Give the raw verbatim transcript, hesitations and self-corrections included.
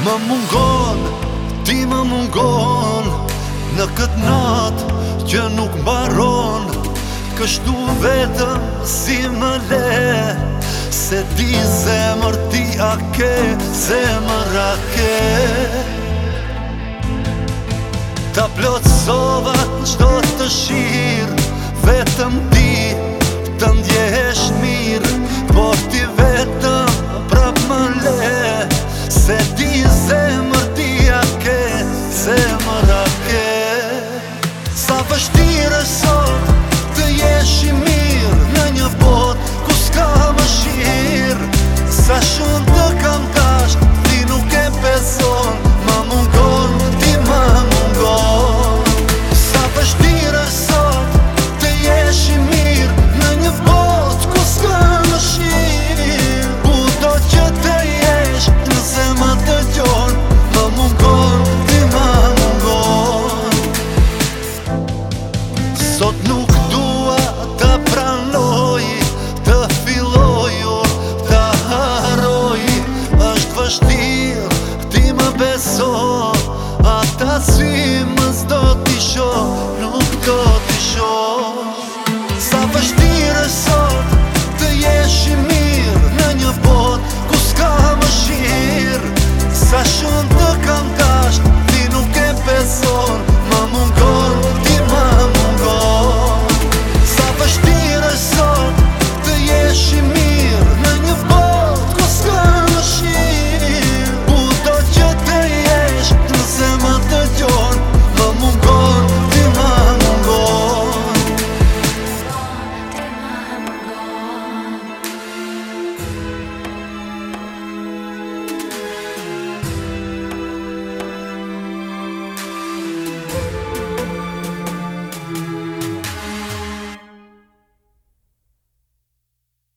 Më mungon, ti më mungon në këtë natë që nuk mbaron. Kështu vetëm si më le, se ti zemër ti a ke, zemër a ke. Ta plotësova qdo të shirë, vetëm ti të ndjesh mirë. Po ti vetëm prap më le, se ti zemër ti a ke, zemër a ke. Sa vështirë sot të jesh i mirë në një botë ku s'ka mëshirë. Sa shumë të kam tash, ti nuk e beson. Ma mungon, ti ma mungon. Sa vështirë sot të jesh i mirë në një botë ku s'ka mëshirë. Kudo që të jesh në zemra të gjon, ma mungon, ti ma mungon. Sot nuk dua të pranoj, të filloj, të haroj. Është vështirë, ti më beso, ata si më s'do t'i shoh, nuk do t'i shoh.